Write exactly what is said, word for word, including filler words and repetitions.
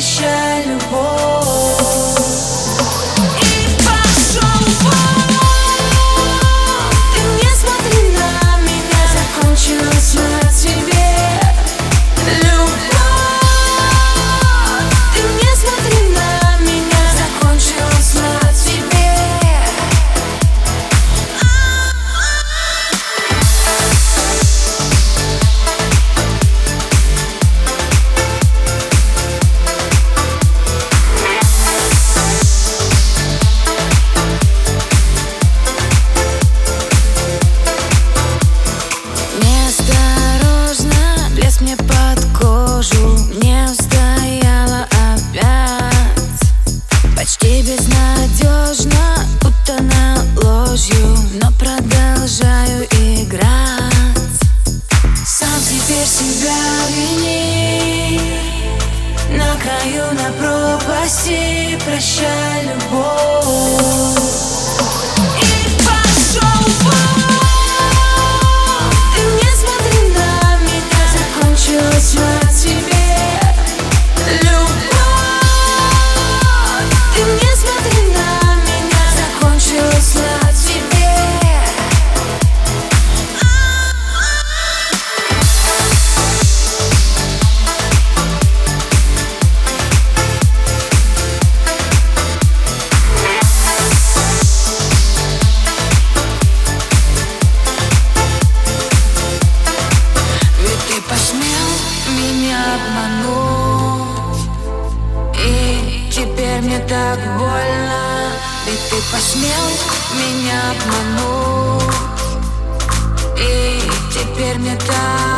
прощай, любовь. Мне под кожу не устояла опять. Почти безнадежно, утона ложью, но продолжаю играть. Сам теперь себя вини, на краю, на пропасти. Прощай, любовь. И теперь мне так больно, ведь ты посмел меня обмануть. И теперь мне так